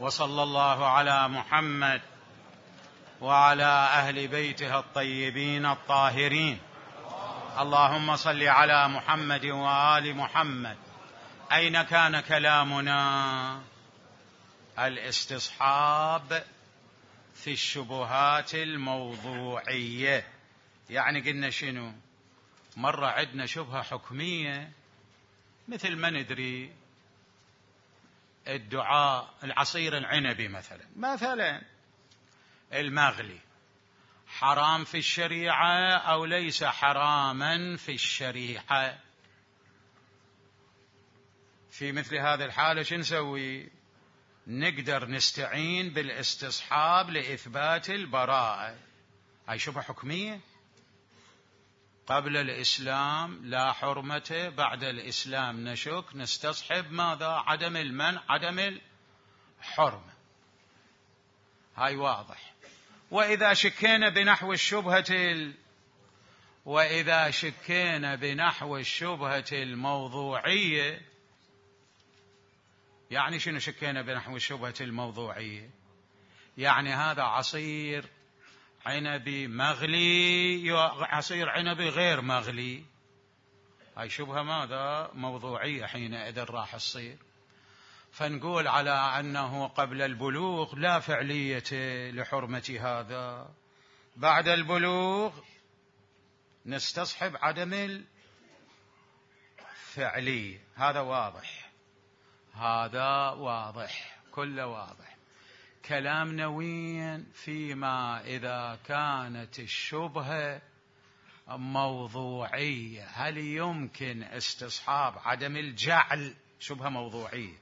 وصلى الله على محمد وعلى أهل بيته الطيبين الطاهرين. اللهم صل على محمد وآل محمد. أين كان كلامنا؟ الاستصحاب في الشبهات الموضوعية. يعني قلنا شنو؟ مرة عندنا شبهة حكمية، مثل ما ندري الدعاء العصير العنبي مثلا المغلي حرام في الشريعة أو ليس حراما في الشريعة؟ في مثل هذه الحالة شو نسوي؟ نقدر نستعين بالاستصحاب لإثبات البراءة. هاي شبهة حكمية، قبل الإسلام لا حرمة، بعد الإسلام نشك، نستصحب ماذا؟ عدم المنع، عدم الحرمة. هاي واضح. وإذا شكينا بنحو الشبهة الموضوعية، يعني شنو شكينا بنحو الشبهة الموضوعية؟ يعني هذا عصير عنبي مغلي، عصير عنبي غير مغلي، هاي شبهة ماذا؟ موضوعية. حينئذ راح تصير، فنقول على أنه قبل البلوغ لا فعلية لحرمة هذا، بعد البلوغ نستصحب عدم الفعلية. هذا واضح، كله واضح. كلامنا وين؟ فيما إذا كانت الشبهة موضوعية، هل يمكن استصحاب عدم الجعل؟ شبهة موضوعية،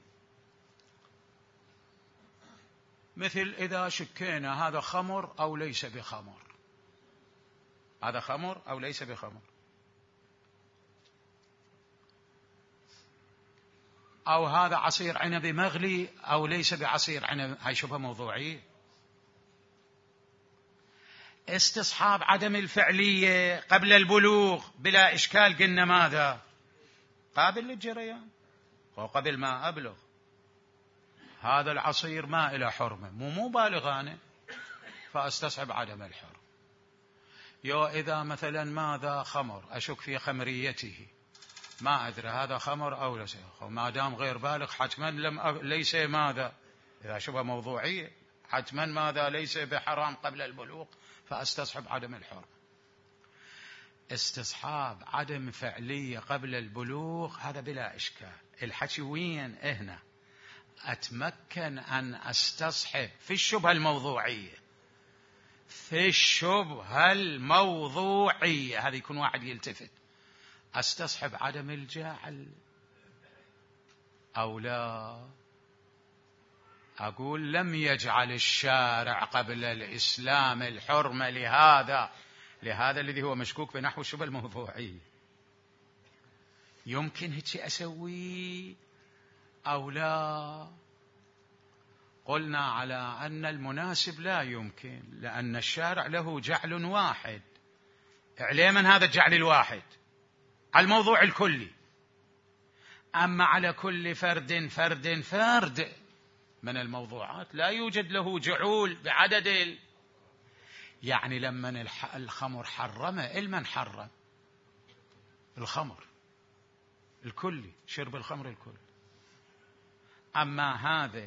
مثل إذا شكينا هذا خمر أو ليس بخمر، هذا خمر أو ليس بخمر، أو هذا عصير عنبي مغلي أو ليس بعصير عنب، هاي شبهة موضوعية. استصحاب عدم الفعلية قبل البلوغ بلا إشكال، قلنا ماذا؟ قابل للجريان، وقبل ما أبلغ هذا العصير ما إلى حرمة، مو بالغ أنا، فأستصحب عدم الحرمة. إذا مثلا ماذا؟ خمر، أشك في خمريته، ما أدري هذا خمر أو ليس، ما دام غير بالغ حتما ليس ماذا؟ إذا شبه موضوعية حتما ماذا؟ ليس بحرام قبل البلوغ، فأستصحب عدم الحرمة. استصحاب عدم فعلية قبل البلوغ هذا بلا إشكال. الحكي وين هنا؟ أتمكن أن أستصحب في الشبهة الموضوعية، هذا يكون واحد يلتفت، أستصحب عدم الجعل أو لا؟ أقول لم يجعل الشارع قبل الإسلام الحرمة لهذا الذي هو مشكوك بنحو الشبهة الموضوعية. يمكن هيك أسوي أو لا؟ قلنا على أن المناسب لا يمكن، لأن الشارع له جعل واحد. عليه من هذا الجعل الواحد؟ على الموضوع الكلي. أما على كل فرد من الموضوعات لا يوجد له جعول بعدد يعني لما الخمر حرمه، المن حرم الخمر الكلي، شرب الخمر الكلي. أما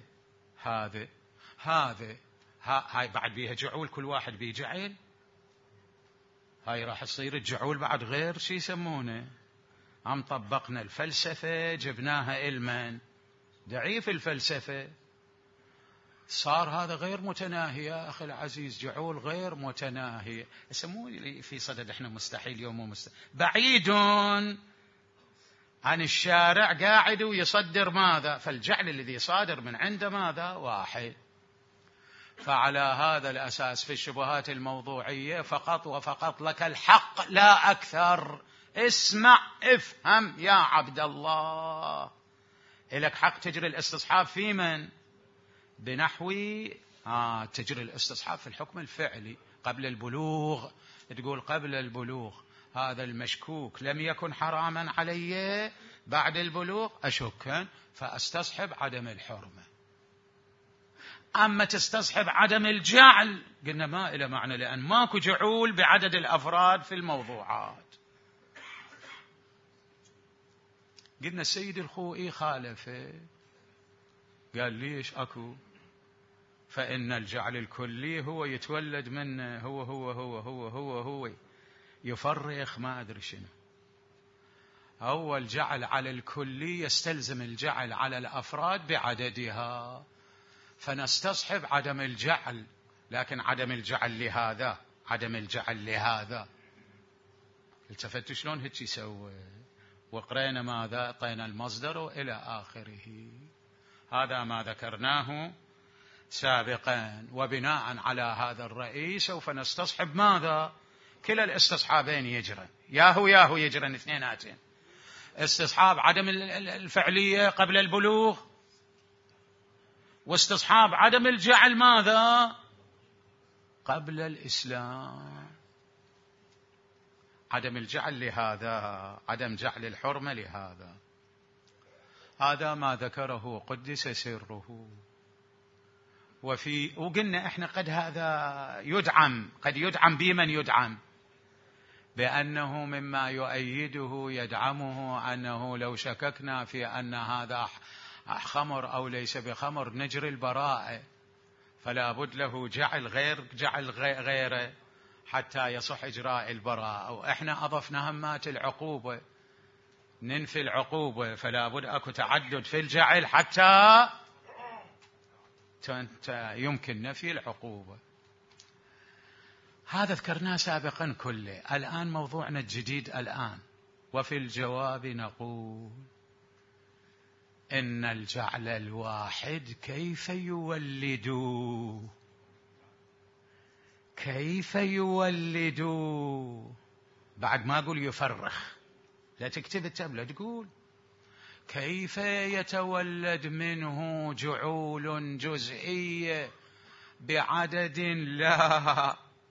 هذا هاي بعد بيها جعول، كل واحد بيه جعل، هاي راح تصير الجعول بعد غير شي يسمونه. عم طبقنا الفلسفة، جبناها المن ضعيف الفلسفة، صار هذا غير متناهي يا أخي العزيز، جعول غير متناهي. يسموه لي في صدد احنا مستحيل يوم بعيد عن الشارع، قاعد ويصدر ماذا؟ فالجعل الذي صادر من عنده ماذا؟ واحد. فعلى هذا الأساس في الشبهات الموضوعية فقط وفقط لك الحق لا أكثر. اسمع افهم يا عبد الله، لك حق تجري الاستصحاب في من؟ بنحو تجري الاستصحاب في الحكم الفعلي قبل البلوغ. تقول قبل البلوغ هذا المشكوك لم يكن حراما علي، بعد البلوغ أشك فأستصحب عدم الحرمة. أما تستصحب عدم الجعل، قلنا ما إلى معنى، لأن ماكو جعول بعدد الأفراد في الموضوعات. قلنا السيد الخوئي خالفه، قال ليش أكو؟ فإن الجعل الكلي هو يتولد منه، هو يفرخ ما أدري شنو. أول جعل على الكلي يستلزم الجعل على الأفراد بعددها، فنستصحب عدم الجعل، لكن عدم الجعل لهذا، عدم الجعل لهذا. التفتوا شلون هيك يسوي؟ وقرينا ماذا؟ أعطينا المصدر وإلى آخره. هذا ما ذكرناه سابقا، وبناء على هذا الرأي سوف نستصحب ماذا؟ كلا الاستصحابين يجرن، ياهو يجرن اثنيناتين. استصحاب عدم الفعلية قبل البلوغ، واستصحاب عدم الجعل ماذا؟ قبل الإسلام. عدم الجعل لهذا، عدم جعل الحرمة لهذا. هذا ما ذكره قدس سره. وقلنا احنا قد هذا يدعم، قد يدعم بمن يدعم، بأنه مما يؤيده يدعمه أنه لو شككنا في أن هذا خمر أو ليس بخمر نجري البراءة، فلا بد له جعل غيره حتى يصح إجراء البراءة. أو إحنا أضفنا همات العقوبة، ننفي العقوبة، فلا بد أكو تعدد في الجعل حتى يمكن نفي العقوبة. هذا ذكرناه سابقا كله. الآن موضوعنا الجديد الآن، وفي الجواب نقول إن الجعل الواحد كيف يولد، بعد ما أقول يفرخ، لا تكتب التابلة، تقول كيف يتولد منه جعول جزئية بعدد لا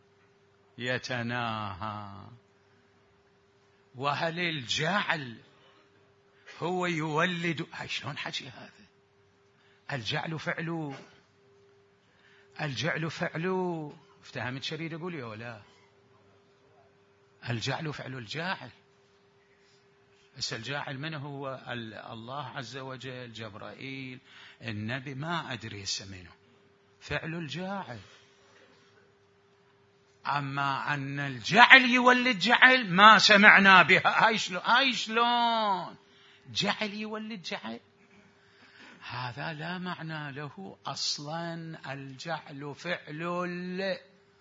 يتناهى. وهل الجعل هو يولد؟ شلون حكي هذا؟ الجعل فعل. افتهمت شريد أقول يا ولا؟ الجعل فعل الجاعل. الجاعل من هو؟ الله عز وجل، جبرائيل، النبي، ما أدري منه فعل الجاعل. أما أن الجعل يولد جعل ما سمعنا بها. هاي شلون جعل يولد جعل؟ هذا لا معنى له أصلا. الجعل فعل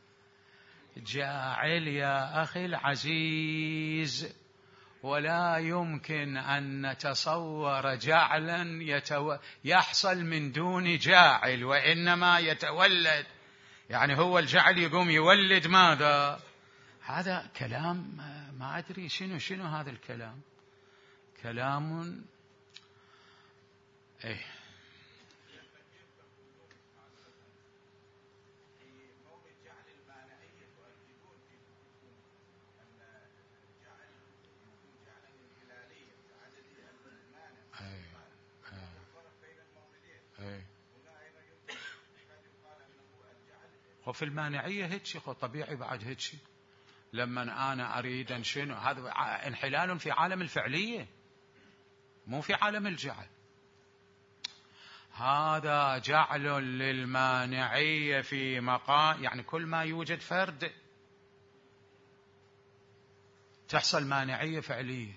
جاعل يا أخي العزيز، ولا يمكن أن نتصور جعلا يحصل من دون جاعل، وإنما يتولد. يعني هو الجعل يقوم يولد ماذا؟ هذا كلام ما أدري شنو هذا الكلام. كلام وفي المانعية هيك طبيعي بعد هيك. لما أنا أريد شنو، هذا انحلال في عالم الفعلية مو في عالم الجعل. هذا جعل للمانعية في مقام، يعني كل ما يوجد فرد تحصل مانعية فعلية،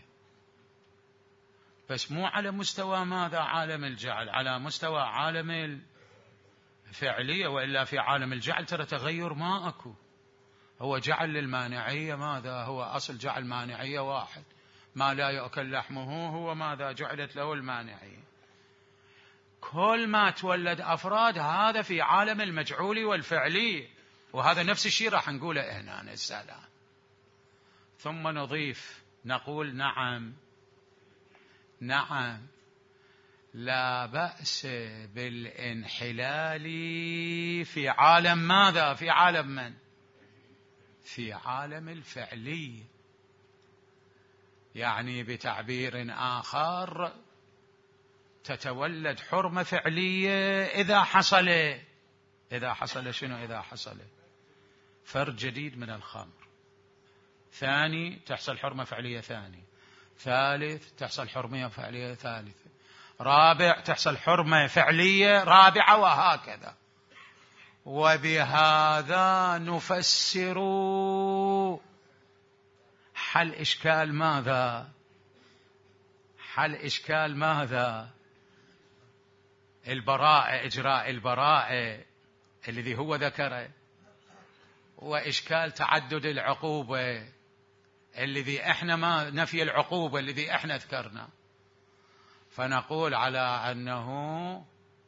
بس مو على مستوى ماذا؟ عالم الجعل، على مستوى عالم الفعلية. وإلا في عالم الجعل ترى تغير ما أكو. هو جعل للمانعية ماذا؟ هو أصل جعل مانعية واحد، ما لا يؤكل لحمه هو ماذا؟ جعلت له المانعية. كل ما تولد أفراد هذا في عالم المجعول والفعلي، وهذا نفس الشيء راح نقوله هنا السلام. ثم نضيف نقول نعم لا بأس بالانحلال في عالم ماذا؟ في عالم من؟ في عالم الفعلي. يعني بتعبير آخر تتولد حرمة فعلية إذا حصل إذا حصل شنو؟ إذا حصل فرد جديد من الخمر. ثاني تحصل حرمة فعلية ثاني. ثالث تحصل حرمة فعلية ثالثة. رابع تحصل حرمة فعلية رابعة، وهكذا. وبهذا نفسر حل إشكال ماذا؟ حل إشكال ماذا؟ البراءة، إجراء البراءة الذي هو ذكره، وإشكال تعدد العقوبة الذي احنا ما نفي العقوبة الذي احنا ذكرنا. فنقول على أنه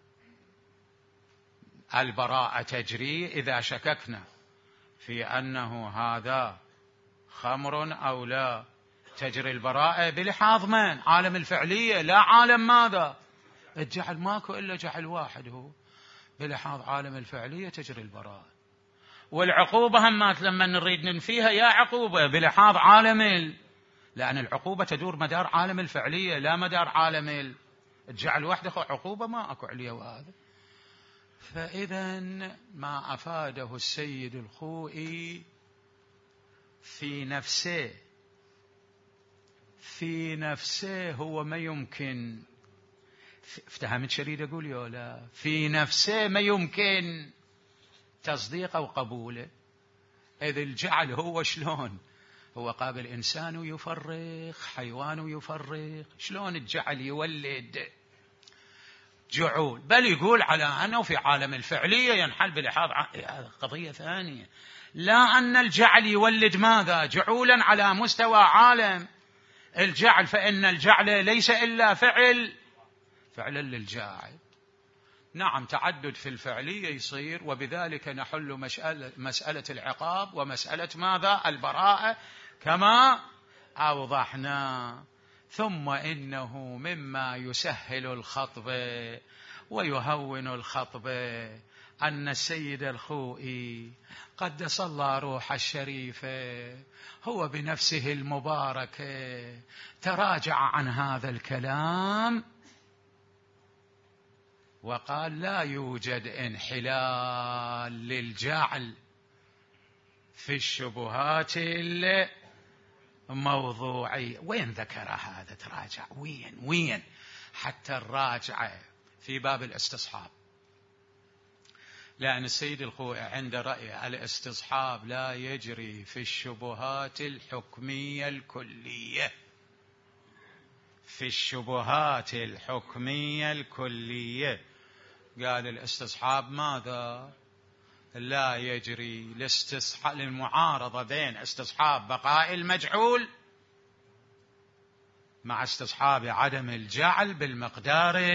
البراءة تجري إذا شككنا في أنه هذا خمر أو لا، تجري البراءة بلحاظ من؟ عالم الفعلية، لا عالم ماذا؟ الجعل. ماكو إلا جعل واحد هو، بلحاظ عالم الفعلية تجري البراءة. والعقوبة همات لما نريد ننفيها يا عقوبة بلحاظ عالم لأن العقوبة تدور مدار عالم الفعلية لا مدار عالم الجعل وحده. عقوبة ما أكو عليه وهذا. فإذا ما أفاده السيد الخوئي في نفسه هو ما يمكن، افتهمت شريد أقول يا لا، في نفسه ما يمكن تصديق أو قبوله. إذ الجعل هو شلون؟ هو قابل إنسان يفرق، حيوان يفرق، شلون الجعل يولد جعول؟ بل يقول على أنه في عالم الفعلية ينحل بلحاظ هذا قضية ثانية. لا أن الجعل يولد ماذا؟ جعولا على مستوى عالم الجعل، فإن الجعل ليس إلا فعلا للجاعل. نعم تعدد في الفعلية يصير، وبذلك نحل مسألة العقاب ومسألة ماذا؟ البراءة كما أوضحنا. ثم إنه مما يسهل الخطب ويهون الخطب أن السيد الخوئي قدس الله روح الشريفة هو بنفسه المباركة تراجع عن هذا الكلام وقال لا يوجد انحلال للجعل في الشبهات الموضوعية. وين ذكر هذا؟ تراجع وين حتى الراجع في باب الاستصحاب، لأن السيد الخوئي عند رأي الاستصحاب لا يجري في الشبهات الحكمية الكلية. في الشبهات الحكمية الكلية قال الاستصحاب ماذا؟ لا يجري للمعارضة بين استصحاب بقاء المجعول مع استصحاب عدم الجعل بالمقدار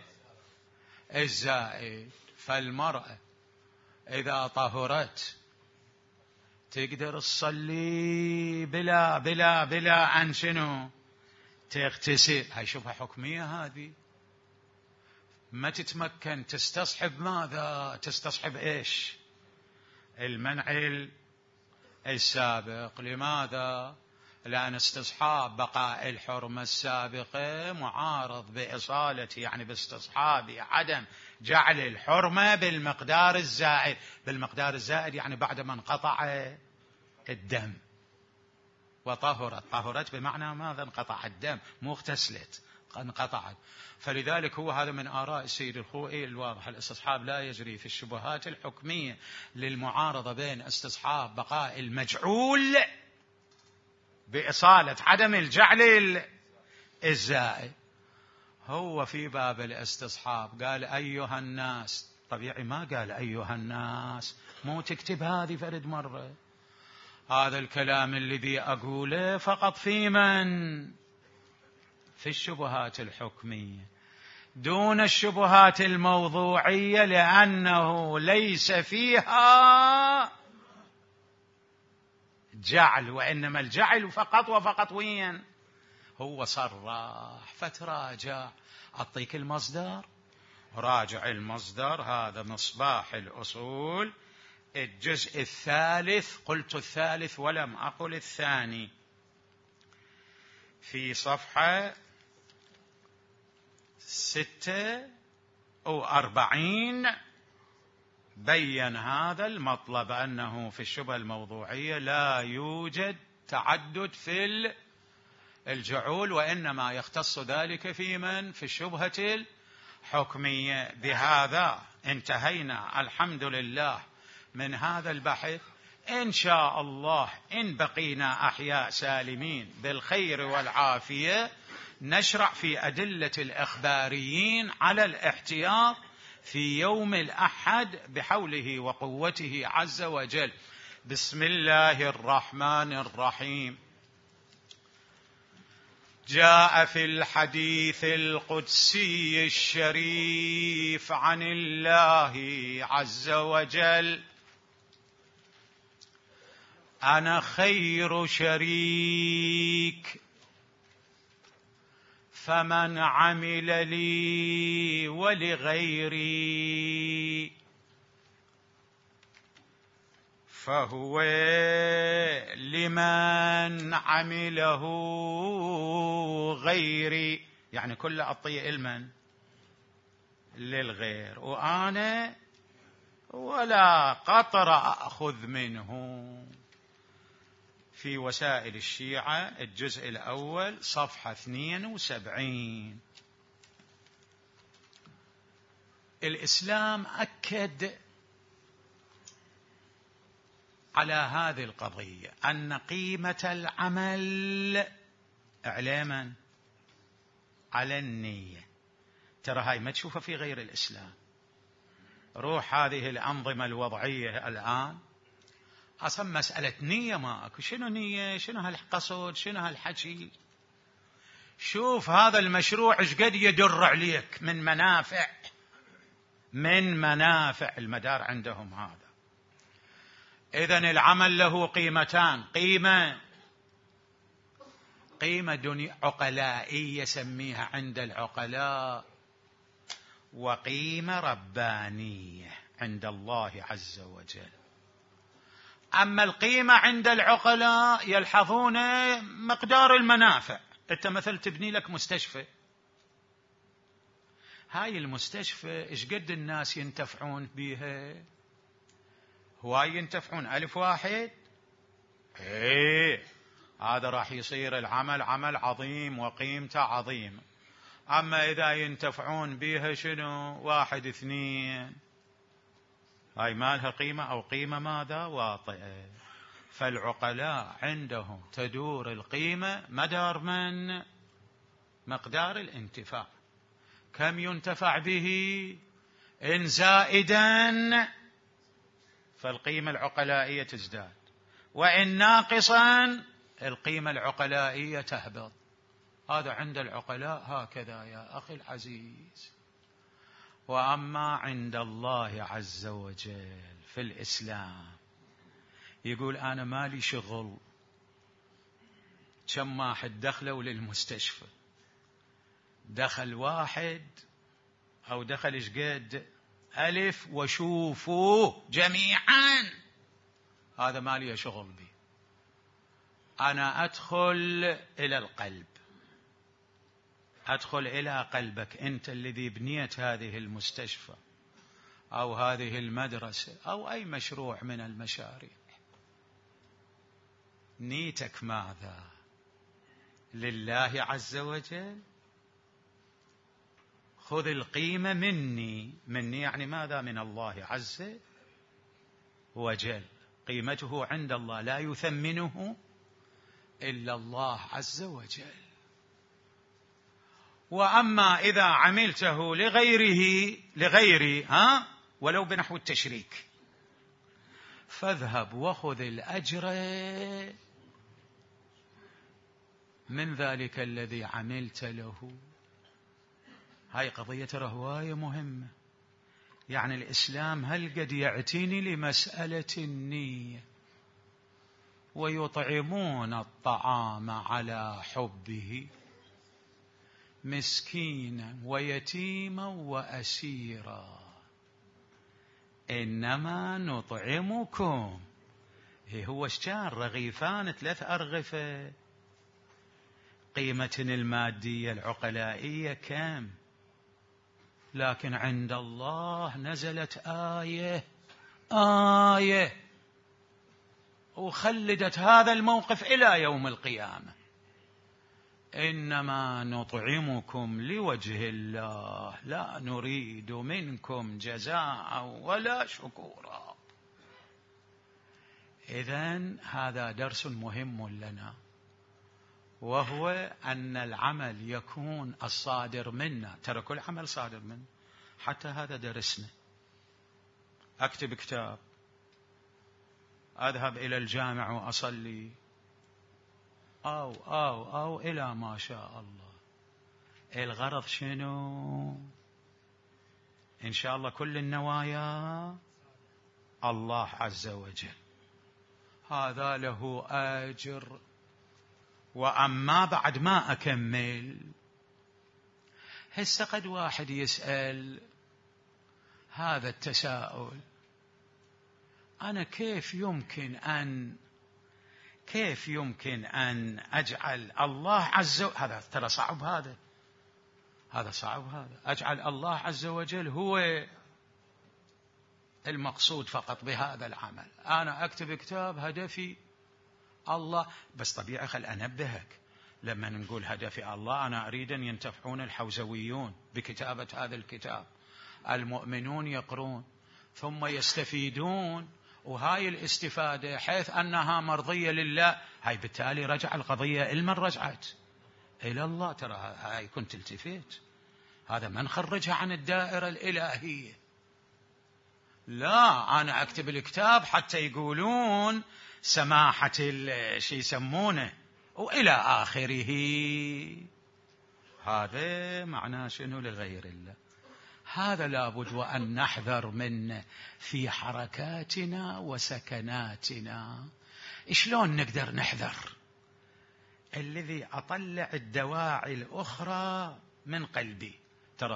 الزائد. فالمرأة إذا طهرت تقدر تصلي بلا أن شنو؟ تغتسل. هاي شبهة حكمية هذه، ما تتمكن تستصحب ماذا؟ تستصحب إيش؟ المنع السابق. لماذا؟ لأن استصحاب بقاء الحرمة السابقة معارض بإصالة يعني باستصحاب عدم جعل الحرمة بالمقدار الزائد. بالمقدار الزائد يعني بعد ما انقطع الدم طهرت بمعنى ماذا؟ انقطع الدم، مو اغتسلت، انقطعت. فلذلك هو هذا من آراء السيد الخوئي الواضح. الاستصحاب لا يجري في الشبهات الحكمية للمعارضة بين استصحاب بقاء المجعول بإصالة عدم الجعل الزائد. هو في باب الاستصحاب قال أيها الناس. طبيعي ما قال أيها الناس، مو تكتب هذه فرد مرة. هذا الكلام الذي أقوله فقط في من؟ في الشبهات الحكمية دون الشبهات الموضوعية، لأنه ليس فيها جعل، وإنما الجعل فقط وفقط. وين هو صرح؟ فتراجع. أعطيك المصدر، راجع المصدر. هذا مصباح الأصول الجزء الثالث، قلت الثالث ولم أقل الثاني، في صفحة 46 بين هذا المطلب أنه في الشبهة الموضوعية لا يوجد تعدد في الجعول، وإنما يختص ذلك في من؟ في الشبهة الحكمية. بهذا انتهينا الحمد لله من هذا البحث. إن شاء الله إن بقينا أحياء سالمين بالخير والعافية نشرع في أدلة الإخباريين على الاحتياط في يوم الأحد بحوله وقوته عز وجل. بسم الله الرحمن الرحيم. جاء في الحديث القدسي الشريف عن الله عز وجل: أنا خير شريك، فمن عمل لي ولغيري فهو لمن عمله غيري، يعني كل أعطيه المن للغير، وأنا ولا قطر أخذ منه. في وسائل الشيعة الجزء الأول صفحة 72. الإسلام أكد على هذه القضية أن قيمة العمل إعلاما على النية. ترى هاي ما تشوفها في غير الإسلام. روح هذه الأنظمة الوضعية الآن أصلا مسألة نية ما أكو. شنو نية؟ شنو هالقصد؟ شنو هالحكي؟ شوف هذا المشروع إيش قد يدر عليك من منافع المدار عندهم هذا. إذن العمل له قيمتان: قيمة دنيا عقلائية يسميها عند العقلاء، وقيمة ربانية عند الله عز وجل. أما القيمة عند العقلاء يلحظون مقدار المنافع. أنت مثل تبني لك مستشفى، هاي المستشفى إيش قد الناس ينتفعون بها؟ هواي ينتفعون 1000 واحد. هذا راح يصير العمل عمل عظيم وقيمته عظيمة. أما إذا ينتفعون بها شنو 1 2، هاي ما لها قيمة، أو قيمة ماذا؟ واطئة. فالعقلاء عندهم تدور القيمة مدار من مقدار الانتفاع، كم ينتفع به. إن زائدا فالقيمة العقلائية تزداد، وإن ناقصا القيمة العقلائية تهبط. هذا عند العقلاء هكذا يا أخي العزيز. وأما عند الله عز وجل في الإسلام يقول أنا مالي شغل كم واحد دخلوا للمستشفى، دخل 1 أو دخل إيش قد 1000 وشوفوا جميعا، هذا مالي شغل به. أنا أدخل إلى القلب، أدخل إلى قلبك أنت الذي بنيت هذه المستشفى أو هذه المدرسة أو أي مشروع من المشاريع. نيتك ماذا؟ لله عز وجل. خذ القيمة مني يعني ماذا؟ من الله عز وجل. قيمته عند الله لا يثمنه إلا الله عز وجل. وأما إذا عملته لغيري ولو بنحو التشريك فاذهب وخذ الأجر من ذلك الذي عملت له. هاي قضية هواية مهمة. يعني الإسلام هل قد يعتني لمسألة النية، ويطعمون الطعام على حبه مسكينا ويتيما وأسيرا إنما نطعمكم. هو كان رغيفان 3 أرغفة. قيمة المادية العقلائية كم؟ لكن عند الله نزلت آية آية وخلدت هذا الموقف إلى يوم القيامة. إنما نطعمكم لوجه الله لا نريد منكم جزاء ولا شكورا. إذن هذا درس مهم لنا، وهو أن العمل يكون الصادر منا. ترى كل عمل صادر منا، حتى هذا درسنا. أكتب كتاب، أذهب إلى الجامع وأصلي، أو إلى ما شاء الله. الغرض شنو؟ إن شاء الله كل النوايا الله عز وجل، هذا له أجر. وأما بعد ما أكمل، هسه قد واحد يسأل هذا التساؤل: أنا كيف يمكن أن أجعل الله عز وجل، هذا ترى صعب، هذا صعب، أجعل الله عز وجل هو المقصود فقط بهذا العمل. أنا أكتب كتاب هدفي الله، بس طبيعي خل أنبهك، لما نقول هدفي الله أنا أريد أن ينتفعون الحوزويون بكتابة هذا الكتاب، المؤمنون يقرون ثم يستفيدون، وهاي الاستفادة حيث أنها مرضية لله، هاي بالتالي رجع القضية إلمن رجعت إلى الله. ترى هاي كنت التفت، هذا ما نخرجها عن الدائرة الإلهية. لا، أنا أكتب الكتاب حتى يقولون سماحة شي يسمونه وإلى آخره. هذا معناه شنو؟ لغير الله. هذا لابد وأن نحذر منه في حركاتنا وسكناتنا. شلون نقدر نحذر؟ الذي أطلع الدواعي الأخرى من قلبي. ترى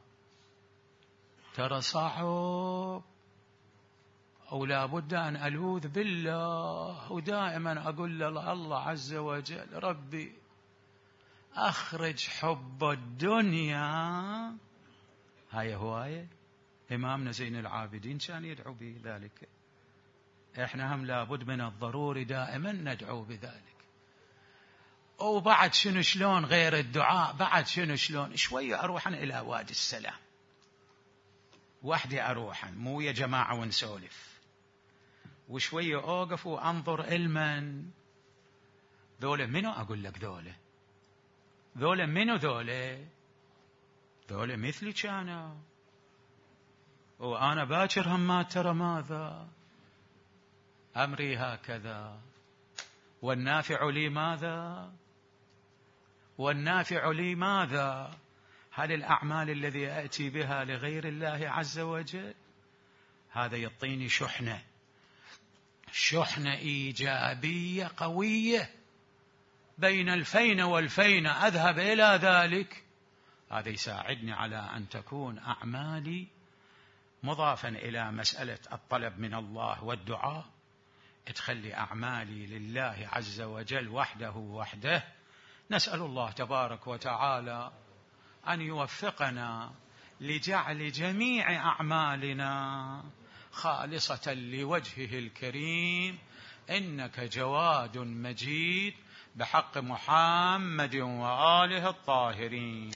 صعب، أو لابد أن ألوذ بالله، ودائما أقول الله عز وجل: ربي أخرج حب الدنيا. هاي هواية إمامنا زين العابدين كان يدعو بذلك. إحنا هم لابد من الضروري دائما ندعو بذلك. وبعد شنو شلون غير الدعاء؟ بعد شنو شلون؟ شوية أروح إلى وادي السلام وحدي، أروح مو يا جماعة ونسولف، وشوية أوقف وأنظر المن ذولا منو. أقول لك ذولا منو؟ ذولا مثلي كانوا، وأنا باكر همات. ترى ماذا أمري هكذا، والنافع لي ماذا؟ هل الأعمال الذي أأتي بها لغير الله عز وجل هذا يعطيني شحنة إيجابية قوية بين الفين والفين، أذهب إلى ذلك. هذا يساعدني على أن تكون أعمالي مضافا إلى مسألة الطلب من الله والدعاء، تخلي أعمالي لله عز وجل وحده. نسأل الله تبارك وتعالى أن يوفقنا لجعل جميع أعمالنا خالصة لوجهه الكريم، إنك جواد مجيد، بحق محمد وآله الطاهرين.